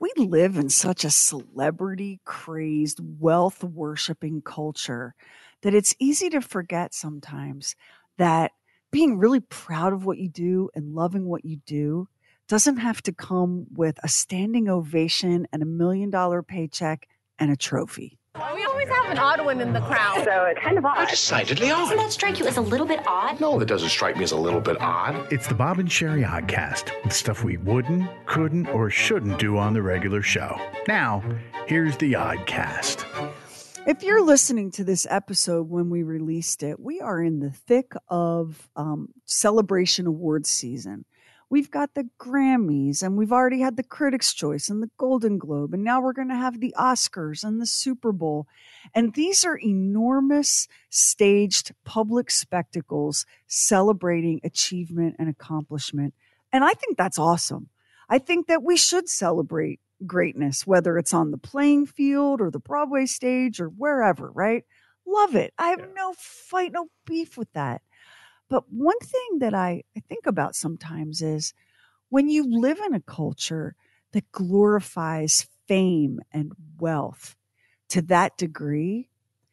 We live in such a celebrity crazed, wealth worshiping culture that it's easy to forget sometimes that being really proud of what you do and loving what you do doesn't have to come with a standing ovation and $1 million paycheck and a trophy. We always have an odd one in the crowd. So it's kind of odd. Decidedly odd. Doesn't that strike you as a little bit odd? No, that doesn't strike me as a little bit odd. It's the Bob and Sherry Oddcast, with stuff we wouldn't, couldn't, or shouldn't do on the regular show. Now, here's the Oddcast. If you're listening to this episode when we released it, we are in the thick of celebration awards season. We've got the Grammys, and we've already had the Critics' Choice and the Golden Globe, and now we're going to have the Oscars and the Super Bowl. And these are enormous staged public spectacles celebrating achievement and accomplishment. And I think that's awesome. I think that we should celebrate greatness, whether it's on the playing field or the Broadway stage or wherever, right? Love it. I have no fight, no beef with that. But one thing that I think about sometimes is when you live in a culture that glorifies fame and wealth to that degree,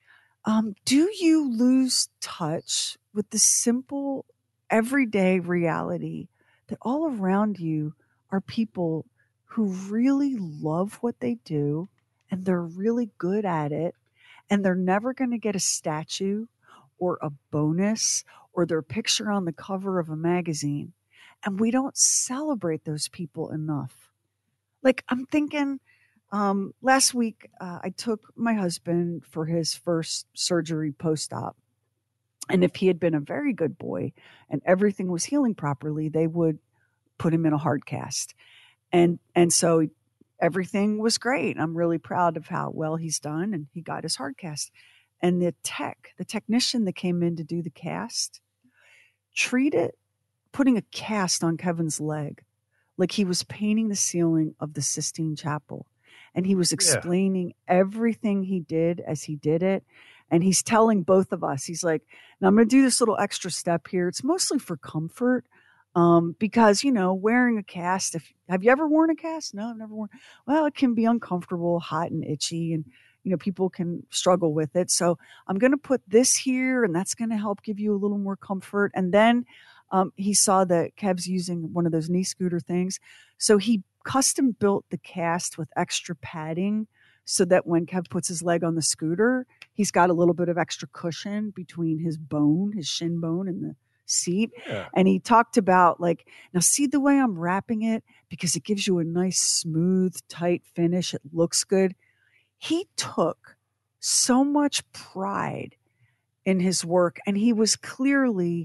do you lose touch with the simple, everyday reality that all around you are people who really love what they do and they're really good at it and they're never going to get a statue or a bonus or their picture on the cover of a magazine. And we don't celebrate those people enough. Like I'm thinking, last week I took my husband for his first surgery post-op. And if he had been a very good boy and everything was healing properly, they would put him in a hard cast. And so everything was great. I'm really proud of how well he's done. And he got his hard cast. And the technician that came in to do the cast, treated putting a cast on Kevin's leg like he was painting the ceiling of the Sistine Chapel. And he was explaining everything he did as he did it. And he's telling both of us, he's like, now I'm going to do this little extra step here. It's mostly for comfort. Because, wearing a cast, have you ever worn a cast? No, I've never worn. Well, it can be uncomfortable, hot and itchy, and people can struggle with it. So I'm going to put this here, and that's going to help give you a little more comfort. And then he saw that Kev's using one of those knee scooter things. So he custom built the cast with extra padding so that when Kev puts his leg on the scooter, he's got a little bit of extra cushion between his shin bone and the seat. Yeah. And he talked about now see the way I'm wrapping it because it gives you a nice, smooth, tight finish. It looks good. He took so much pride in his work, and he was clearly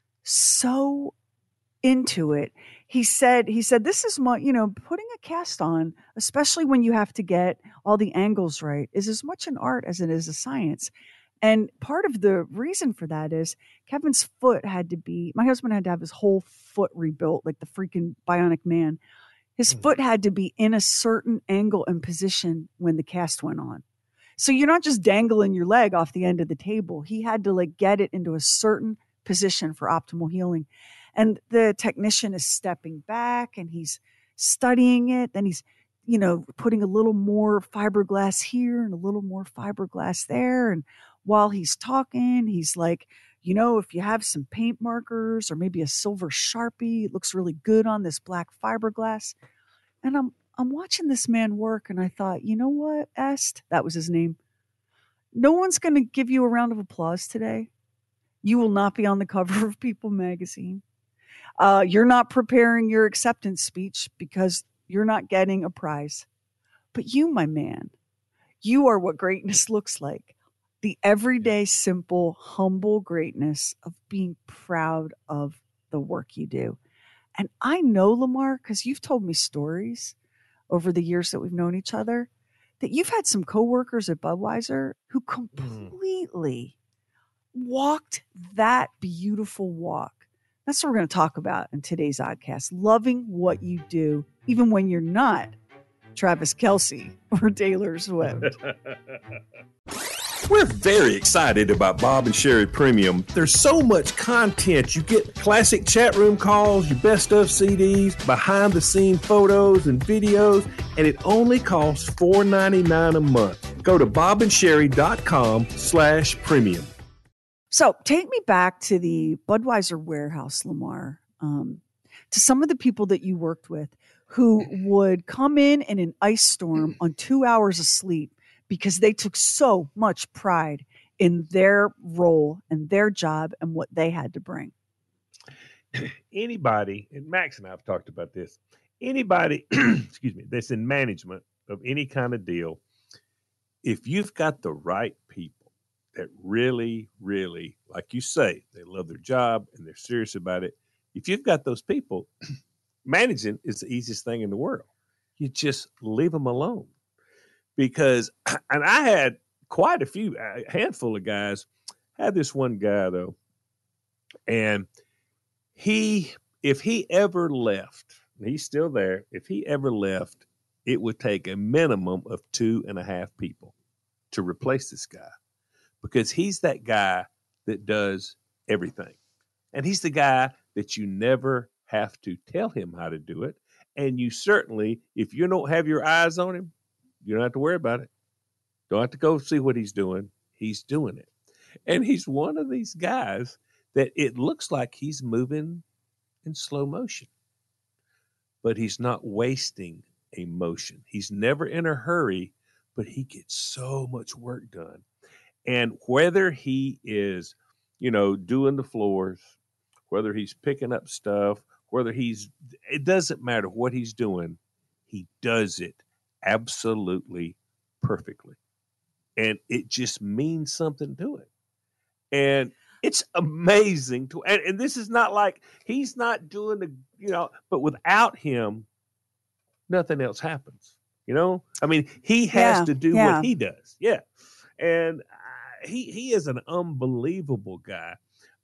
so into it. He said, this is my, putting a cast on, especially when you have to get all the angles right, is as much an art as it is a science. And part of the reason for that is Kevin's foot my husband had to have his whole foot rebuilt, like the freaking Bionic Man. His foot had to be in a certain angle and position when the cast went on. So you're not just dangling your leg off the end of the table. He had to get it into a certain position for optimal healing. And the technician is stepping back and he's studying it. Then he's, putting a little more fiberglass here and a little more fiberglass there. And while he's talking, he's like, if you have some paint markers or maybe a silver Sharpie, it looks really good on this black fiberglass. And I'm watching this man work, and I thought, you know what, Est? That was his name. No one's going to give you a round of applause today. You will not be on the cover of People magazine. You're not preparing your acceptance speech because you're not getting a prize. But you, my man, you are what greatness looks like. The everyday, simple, humble greatness of being proud of the work you do. And I know, Lamar, because you've told me stories over the years that we've known each other, that you've had some coworkers at Budweiser who completely walked that beautiful walk. That's what we're going to talk about in today's Oddcast. Loving what you do, even when you're not Travis Kelce or Taylor Swift. We're very excited about Bob and Sherry Premium. There's so much content. You get classic chat room calls, your best of CDs, behind the scene photos and videos, and it only costs $4.99 a month. Go to bobandsherry.com/premium. So take me back to the Budweiser warehouse, Lamar, to some of the people that you worked with who would come in an ice storm on 2 hours of sleep because they took so much pride in their role and their job and what they had to bring. Anybody, and Max and I have talked about this, anybody, excuse me, that's in management of any kind of deal, if you've got the right people that really, really, like you say, they love their job and they're serious about it, if you've got those people, managing is the easiest thing in the world. You just leave them alone. Because, and I had quite a handful of guys. I had this one guy though, and if he ever left, he's still there. If he ever left, it would take a minimum of 2.5 people to replace this guy, because he's that guy that does everything, and he's the guy that you never have to tell him how to do it, and you certainly, if you don't have your eyes on him, you don't have to worry about it. Don't have to go see what he's doing. He's doing it. And he's one of these guys that it looks like he's moving in slow motion, but he's not wasting a motion. He's never in a hurry, but he gets so much work done. And whether he is, doing the floors, whether he's picking up stuff, it doesn't matter what he's doing. He does it absolutely perfectly. And it just means something to it. And it's amazing and this is not like he's not doing but without him, nothing else happens. I mean, he has to do what he does. Yeah. And he is an unbelievable guy.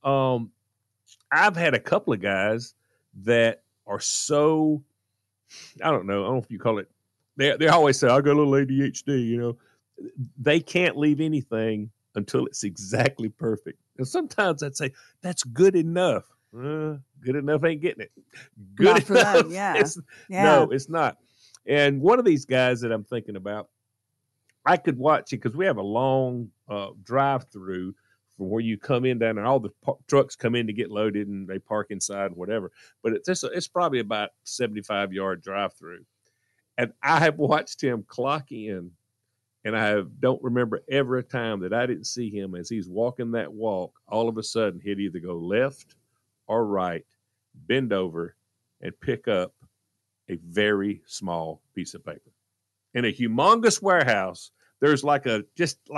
I've had a couple of guys that are so, I don't know if you call it, they always say, I got a little ADHD, They can't leave anything until it's exactly perfect. And sometimes I'd say, that's good enough. Good enough ain't getting it. Good not for enough. Them, yeah. No, it's not. And one of these guys that I'm thinking about, I could watch it because we have a long drive-through from where you come in down, and all the trucks come in to get loaded and they park inside and whatever. But it's probably about 75-yard drive-through. And I have watched him clock in, and I don't remember ever a time that I didn't see him as he's walking that walk, all of a sudden he'd either go left or right, bend over, and pick up a very small piece of paper. In a humongous warehouse, there's the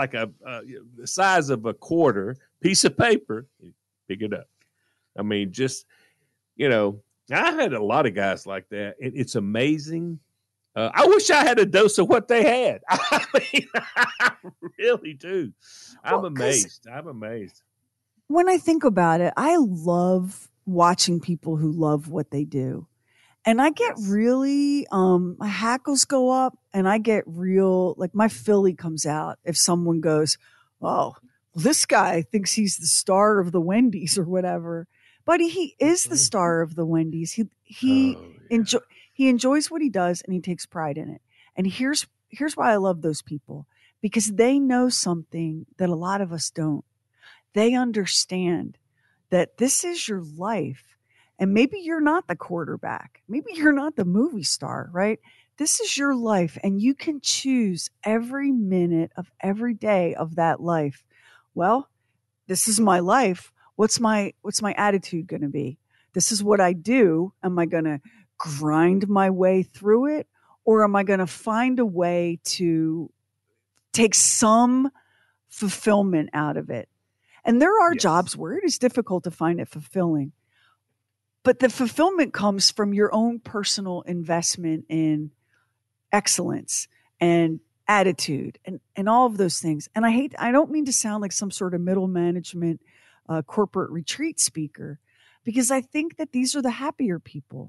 size of a quarter piece of paper, pick it up. I mean, I had a lot of guys like that. It's amazing. I wish I had a dose of what they had. I mean, I really do. I'm amazed. When I think about it, I love watching people who love what they do. And I get really, my hackles go up, and I get real, like my Philly comes out if someone goes, oh, well, this guy thinks he's the star of the Wendy's or whatever. But he is the star of the Wendy's. He enjoys what he does, and he takes pride in it. And here's why I love those people, because they know something that a lot of us don't. They understand that this is your life. And maybe you're not the quarterback. Maybe you're not the movie star, right? This is your life, and you can choose every minute of every day of that life. Well, this is my life. What's my attitude going to be? This is what I do. Am I going to grind my way through it, or am I going to find a way to take some fulfillment out of it? And there are jobs where it is difficult to find it fulfilling. But the fulfillment comes from your own personal investment in excellence and attitude and all of those things. And I don't mean to sound like some sort of middle management corporate retreat speaker, because I think that these are the happier people.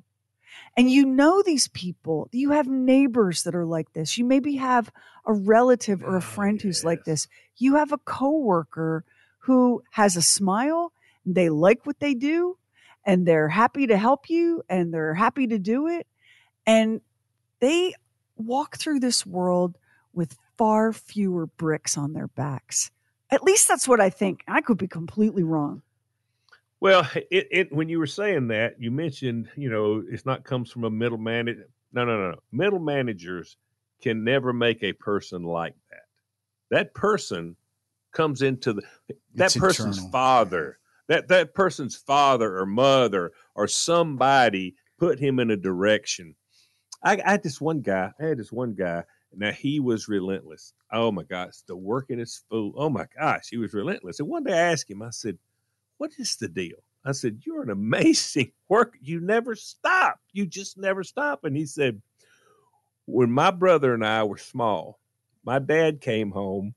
And you know these people. You have neighbors that are like this. You maybe have a relative or a friend who's like this. You have a coworker who has a smile. They like what they do, and they're happy to help you, and they're happy to do it. And they walk through this world with far fewer bricks on their backs. At least that's what I think. I could be completely wrong. Well, when you were saying that, you mentioned, it's not comes from a middle manager. No. Middle managers can never make a person like that. That person comes into that person's eternal. father. That person's father or mother or somebody put him in a direction. I had this one guy. Now, he was relentless. Oh, my gosh. The workingest fool. Oh, my gosh. He was relentless. And one day I asked him, I said, what is the deal? I said, you're an amazing worker. You never stop. You just never stop. And he said, when my brother and I were small, my dad came home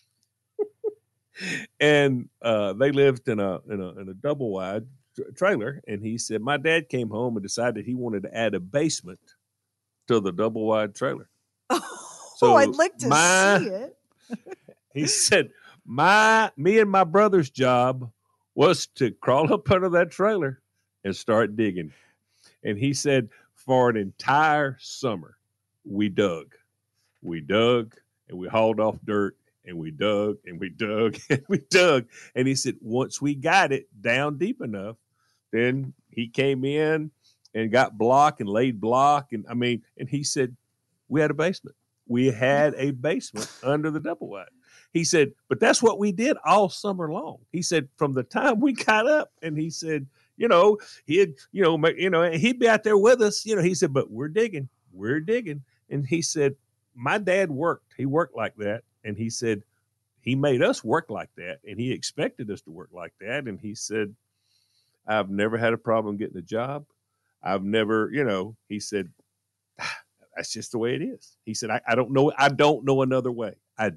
and they lived in a double wide trailer. And he said, my dad came home and decided he wanted to add a basement to the double wide trailer. So I'd like to see it. He said, me and my brother's job was to crawl up under that trailer and start digging. And he said, for an entire summer, we dug, and we hauled off dirt, and we dug, and we dug, and we dug. And he said, once we got it down deep enough, then he came in and got block and laid block. And he said, we had a basement. We had a basement under the double wide. He said, but that's what we did all summer long. He said, from the time we got up, and he said, he'd be out there with us, he said, but we're digging. And he said, my dad worked. He worked like that. And he said, he made us work like that. And he expected us to work like that. And he said, I've never had a problem getting a job. I've never, he said, that's just the way it is. He said, I don't know. I don't know another way.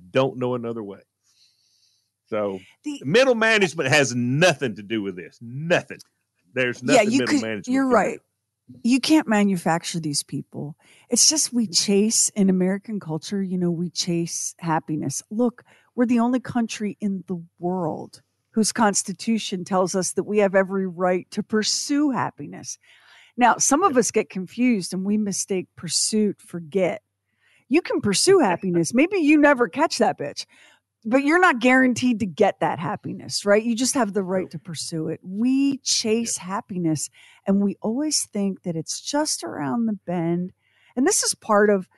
So middle management has nothing to do with this. Nothing. There's nothing management. You're right. You can't manufacture these people. It's just we chase in American culture, we chase happiness. Look, we're the only country in the world whose constitution tells us that we have every right to pursue happiness. Now, some of us get confused and we mistake pursuit for get. You can pursue happiness. Maybe you never catch that bitch, but you're not guaranteed to get that happiness, right? You just have the right to pursue it. We chase happiness and we always think that it's just around the bend. And this is part of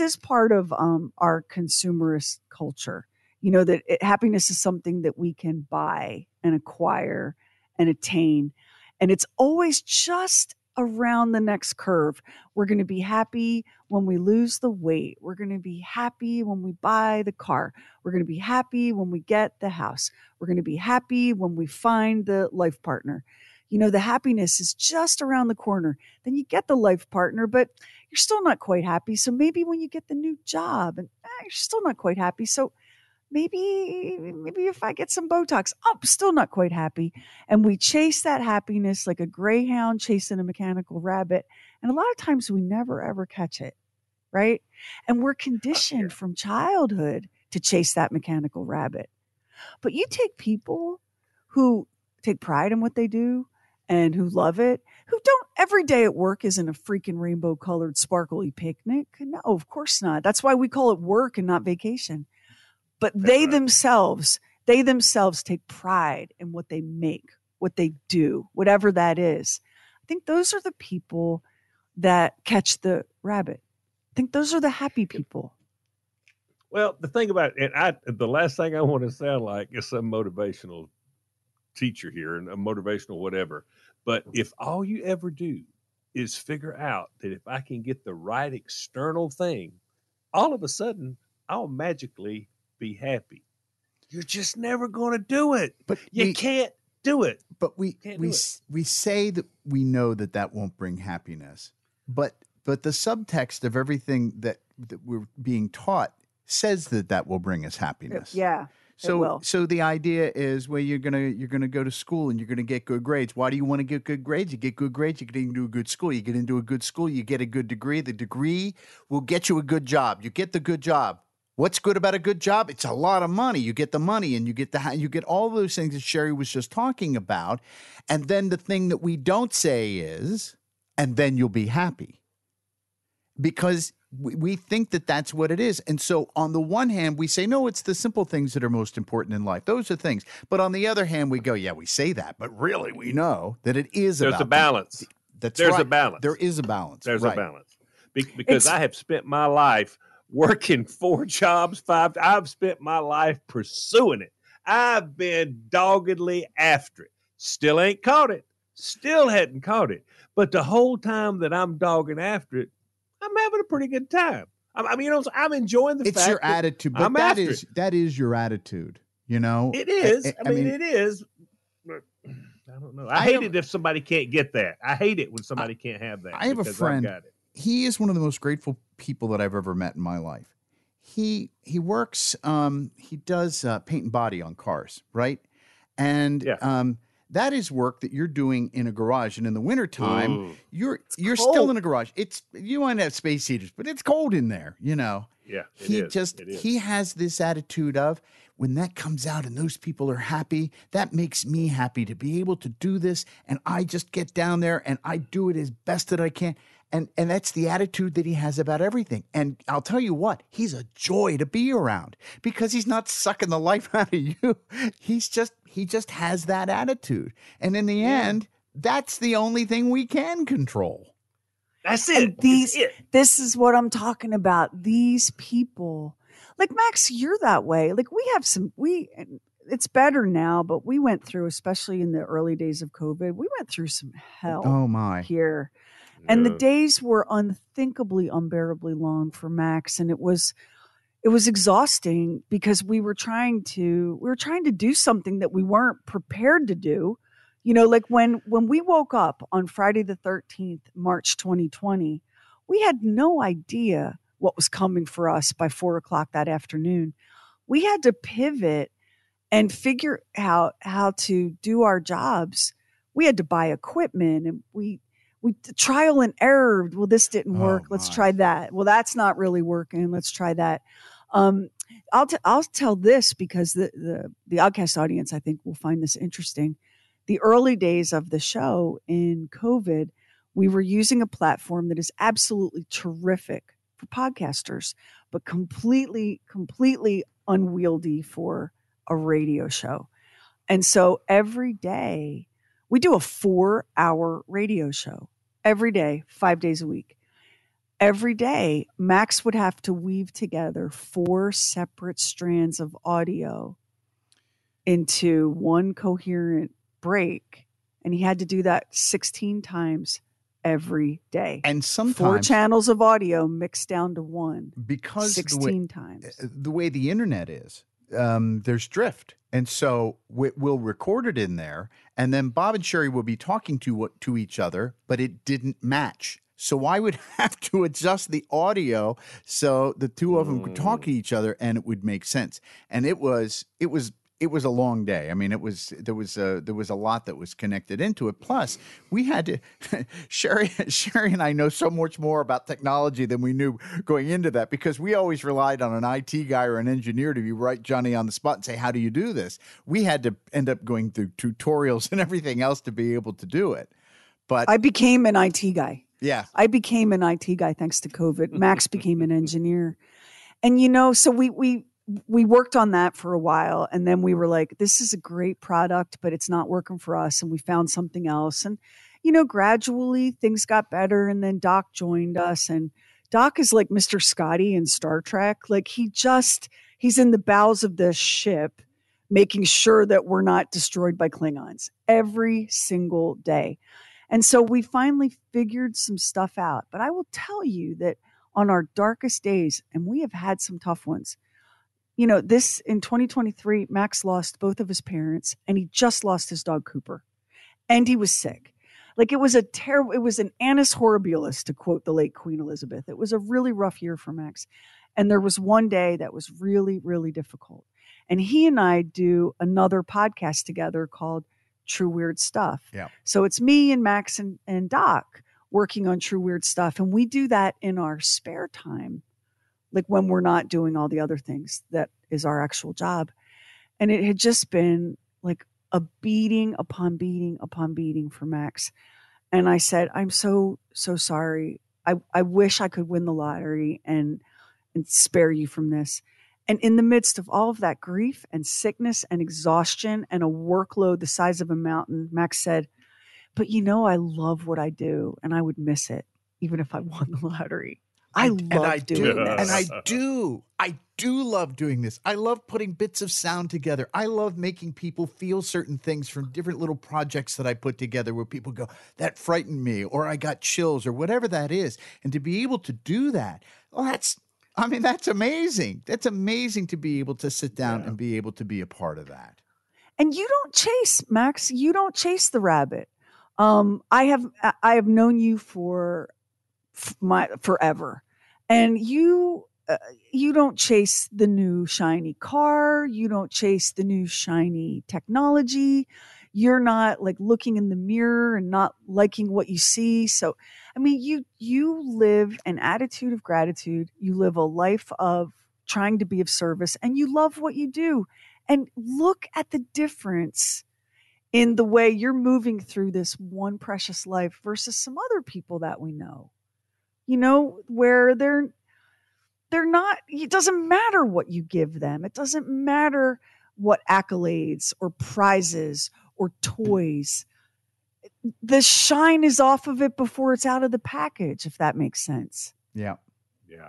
our consumerist culture, that happiness is something that we can buy and acquire and attain. And it's always just around the next curve. We're going to be happy when we lose the weight. We're going to be happy when we buy the car. We're going to be happy when we get the house. We're going to be happy when we find the life partner. The happiness is just around the corner. Then you get the life partner, but you're still not quite happy. So maybe when you get the new job and you're still not quite happy. So maybe if I get some Botox, I'm still not quite happy. And we chase that happiness like a greyhound chasing a mechanical rabbit. And a lot of times we never, ever catch it, right? And we're conditioned from childhood to chase that mechanical rabbit. But you take people who take pride in what they do and who love it, who don't every day at work isn't a freaking rainbow colored sparkly picnic. No, of course not. That's why we call it work and not vacation. But they themselves take pride in what they make, what they do, whatever that is. I think those are the people that catch the rabbit. I think those are the happy people. Well, the thing about it, and the last thing I want to sound like is some motivational teacher here and a motivational whatever. But if all you ever do is figure out that if I can get the right external thing, all of a sudden I'll magically be happy. You're just never going to do it. But you can't do it. But we say that we know that won't bring happiness. But the subtext of everything that we're being taught says that will bring us happiness. Yeah. will. So the idea is, well, you're gonna go to school and you're gonna get good grades. Why do you want to get good grades? You get good grades, you get into a good school. You get into a good school, you get a good degree. The degree will get you a good job. You get the good job. What's good about a good job? It's a lot of money. You get the money, and you get all those things that Sherry was just talking about. And then the thing that we don't say is, and then you'll be happy, because we think that that's what it is. And so on the one hand, we say, no, it's the simple things that are most important in life. Those are things. But on the other hand, we go, yeah, we say that, but really we know that it is There's a balance. That's There's right. a balance. There is a balance. There's right. a balance. Because I have spent my life working 4 jobs, 5. I've spent my life pursuing it. I've been doggedly after it. Still ain't caught it. Still hadn't caught it. But the whole time that I'm dogging after it, I'm having a pretty good time. I'm enjoying the fact it's your attitude, but I'm that is your attitude. You know, it is. I mean, it is. I don't know. I hate it if somebody can't get that. I hate it when somebody can't have that. I have a friend. He is one of the most grateful people that I've ever met in my life. He works. He does paint and body on cars, right? And that is work that you're doing in a garage. And in the wintertime, you're still in a garage. You want to have space heaters, but it's cold in there, you know. Yeah. He has this attitude of, when that comes out and those people are happy, that makes me happy to be able to do this. And I just get down there and I do it as best that I can. And that's the attitude that he has about everything. And I'll tell you what, he's a joy to be around, because he's not sucking the life out of you. He just has that attitude. And in the end, that's the only thing we can control. That's it. This is what I'm talking about. These people, like Max, you're that way. Like it's better now, but we went through, especially in the early days of COVID, we went through some hell. Oh my. Here. And the days were unthinkably, unbearably long for Max. And it was exhausting, because we were trying to do something that we weren't prepared to do. You know, like when we woke up on Friday the 13th, March 2020, we had no idea what was coming for us by 4:00 that afternoon. We had to pivot and figure out how to do our jobs. We had to buy equipment, and we trial and error. Well, this didn't work. Let's try that. Well, that's not really working. Let's try that. I'll tell this, because the Oddcast audience, I think, will find this interesting. The early days of the show in COVID, we were using a platform that is absolutely terrific for podcasters, but completely unwieldy for a radio show. And so every day we do a 4-hour radio show. Every day, 5 days a week. Every day, Max would have to weave together 4 separate strands of audio into one coherent break. And he had to do that 16 times every day. And sometimes 4 channels of audio mixed down to one. Because 16 times. The way the internet is, there's drift. And so we'll record it in there, and then Bob and Sherry will be talking to each other, but it didn't match. So I would have to adjust the audio so the two of them could talk to each other, and it would make sense. And it was a long day. I mean, there was a lot that was connected into it. Plus, we had to Sherry and I know so much more about technology than we knew going into that, because we always relied on an IT guy or an engineer to be right Johnny on the spot and say, how do you do this? We had to end up going through tutorials and everything else to be able to do it. But I became an IT guy. Yeah. I became an IT guy thanks to COVID. Max became an engineer. And, so we worked on that for a while, and then we were like, this is a great product, but it's not working for us. And we found something else. And, gradually things got better. And then Doc joined us, and Doc is like Mr. Scotty in Star Trek. Like he's in the bowels of the ship, making sure that we're not destroyed by Klingons every single day. And so we finally figured some stuff out. But I will tell you that on our darkest days, and we have had some tough ones, this in 2023, Max lost both of his parents, and he just lost his dog Cooper, and he was sick. Like it was an annus horribilis, to quote the late Queen Elizabeth. It was a really rough year for Max. And there was one day that was really, really difficult. And he and I do another podcast together called True Weird Stuff. Yeah. So it's me and Max and Doc working on True Weird Stuff. And we do that in our spare time, like when we're not doing all the other things that is our actual job. And it had just been like a beating upon beating upon beating for Max. And I said, I'm so sorry. I wish I could win the lottery and spare you from this. And in the midst of all of that grief and sickness and exhaustion and a workload the size of a mountain, Max said, but I love what I do and I would miss it even if I won the lottery. I love doing this. And I do love doing this. I love putting bits of sound together. I love making people feel certain things from different little projects that I put together where people go, that frightened me, or I got chills, or whatever that is. And to be able to do that, well, that's amazing. That's amazing to be able to sit down and be able to be a part of that. And you don't chase, Max. You don't chase the rabbit. I have known you for forever, and you don't chase the new shiny car. You don't chase the new shiny technology. You're not like looking in the mirror and not liking what you see. So, I mean, you live an attitude of gratitude. You live a life of trying to be of service, and you love what you do. And look at the difference in the way you're moving through this one precious life versus some other people that we know. Where they're not, it doesn't matter what you give them. It doesn't matter what accolades or prizes or toys. The shine is off of it before it's out of the package, if that makes sense. Yeah. Yeah.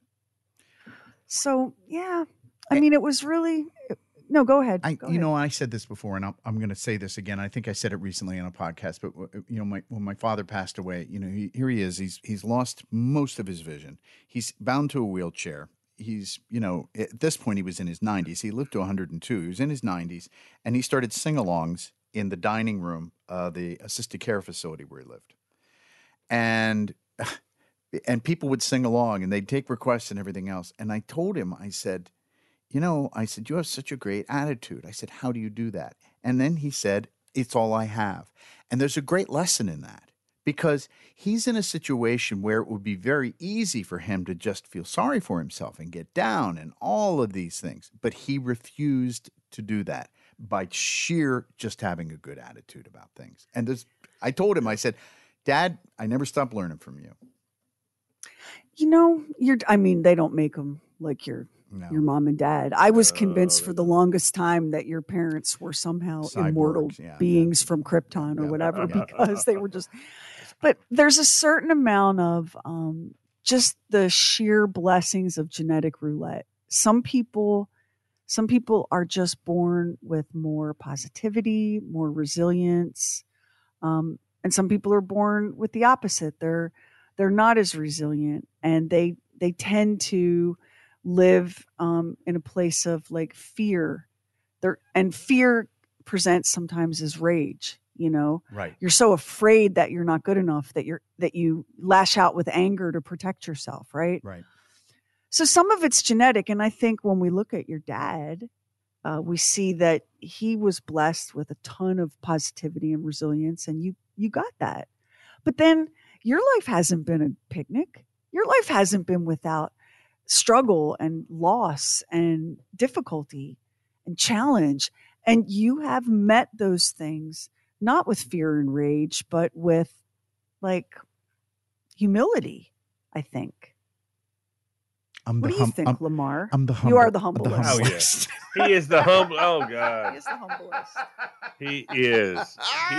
So, yeah. I mean, it was really... No, go ahead. I said this before, and I'm going to say this again. I think I said it recently on a podcast, but when my father passed away, here he is. He's lost most of his vision. He's bound to a wheelchair. He's, at this point, he was in his 90s. He lived to 102. He was in his 90s, and he started sing-alongs in the dining room of the assisted care facility where he lived, and people would sing along, and they'd take requests and everything else. And I told him, I said, you have such a great attitude. I said, how do you do that? And then he said, it's all I have. And there's a great lesson in that, because he's in a situation where it would be very easy for him to just feel sorry for himself and get down and all of these things. But he refused to do that by sheer just having a good attitude about things. And I told him, I said, Dad, I never stopped learning from you. They don't make them like your mom and dad. I was convinced for the longest time that your parents were somehow Cyborgs, immortal beings from Krypton or whatever, because they were just, but there's a certain amount of just the sheer blessings of genetic roulette. Some people are just born with more positivity, more resilience. And some people are born with the opposite. They're not as resilient, and they tend to live in a place of like fear. And fear presents sometimes as rage. Right. You're so afraid that you're not good enough that you lash out with anger to protect yourself. Right. Right. So some of it's genetic, and I think when we look at your dad, we see that he was blessed with a ton of positivity and resilience, and you got that. But then your life hasn't been a picnic. Your life hasn't been without struggle and loss and difficulty and challenge. And you have met those things, not with fear and rage, but with like humility, I think. What do you think, Lamar? I'm the humble. You are the humblest. Oh, yes. He is the humble. Oh, God. He is the humblest. He is.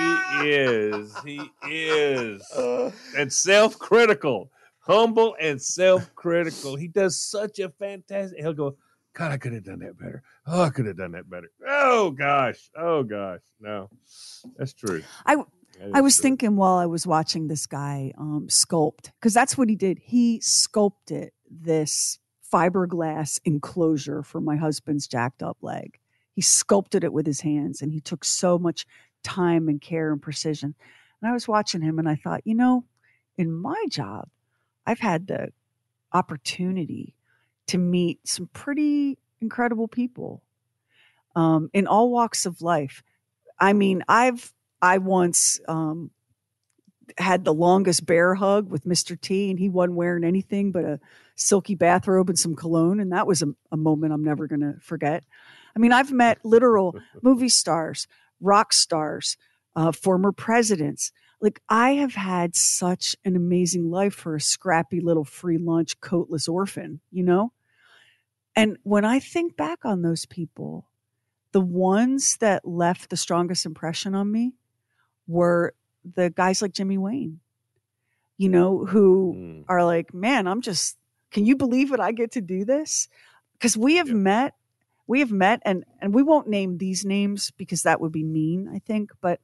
He is. And self-critical. Humble and self-critical. He does such a fantastic. He'll go, God, I could have done that better. Oh, I could have done that better. Oh gosh. No, that's true. I was thinking while I was watching this guy sculpt, because that's what he did. He sculpted this fiberglass enclosure for my husband's jacked up leg. He sculpted it with his hands, and he took so much time and care and precision. And I was watching him, and I thought, in my job, I've had the opportunity to meet some pretty incredible people. in all walks of life. I mean, I once had the longest bear hug with Mr. T, and he wasn't wearing anything but a silky bathrobe and some cologne, and that was a moment I'm never going to forget. I mean, I've met literal movie stars, rock stars, former presidents. Like, I have had such an amazing life for a scrappy little free lunch, coatless orphan, you know? And when I think back on those people, the ones that left the strongest impression on me were the guys like Jimmy Wayne, you know, who are like, man, can you believe it? I get to do this? Because we have met, and we won't name these names because that would be mean, I think. But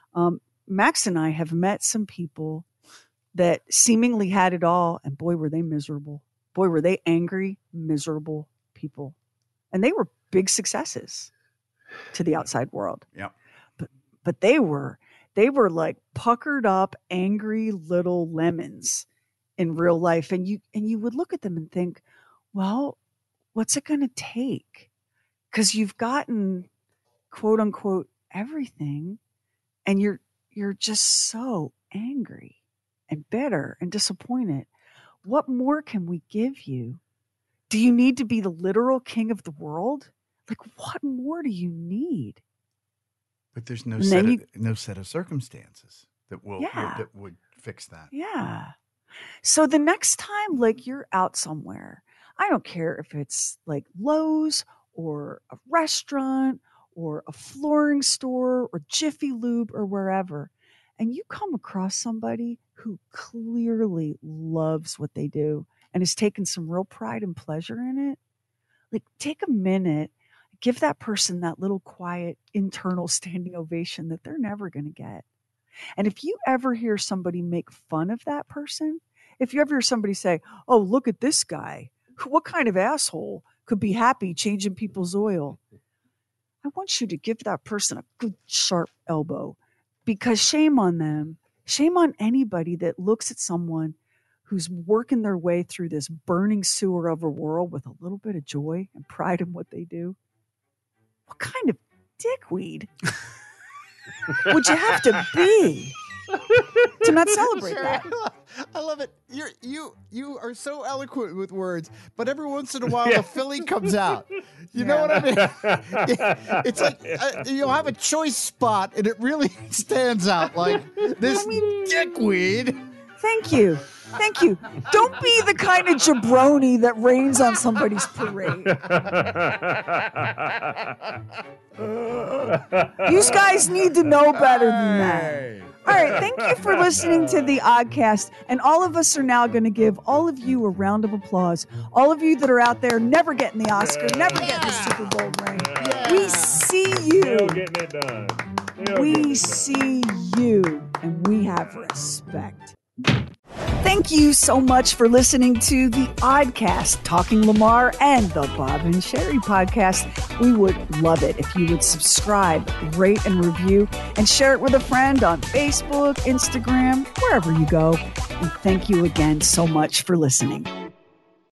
Max and I have met some people that seemingly had it all, and boy, were they miserable. Boy, were they angry, miserable people. And they were big successes to the outside world. Yeah. But they were like puckered up, angry little lemons in real life. And you would look at them and think, well, what's it going to take? Because you've gotten, quote unquote, everything, and you're just so angry and bitter and disappointed. What more can we give you? Do you need to be the literal king of the world? Like, what more do you need? But there's no set of circumstances that would fix that. Yeah. So the next time, like, you're out somewhere, I don't care if it's like Lowe's or a restaurant or a flooring store or Jiffy Lube or wherever, and you come across somebody who clearly loves what they do and has taken some real pride and pleasure in it, like, take a minute, give that person that little quiet internal standing ovation that they're never going to get. And if you ever hear somebody make fun of that person, if you ever hear somebody say, oh, look at this guy, what kind of asshole could be happy changing people's oil? I want you to give that person a good sharp elbow, because shame on them. Shame on anybody that looks at someone who's working their way through this burning sewer of a world with a little bit of joy and pride in what they do. What kind of dickweed would you have to be to not celebrate that? I love it. You are so eloquent with words, but every once in a while the Philly comes out. You know what I mean? It's like you'll have a choice spot, and it really stands out like this dickweed. Thank you. Don't be the kind of jabroni that rains on somebody's parade. You guys need to know better than that. All right, thank you for listening to the Oddcast. And all of us are now going to give all of you a round of applause. All of you that are out there never getting the Oscar, never getting the Super Bowl ring. We see you. Still getting it done. We see you, and we have respect. Thank you so much for listening to the Oddcast, Talking Lamar, and the Bob and Sherry podcast. We would love it if you would subscribe, rate, and review, and share it with a friend on Facebook, Instagram, wherever you go. And thank you again so much for listening.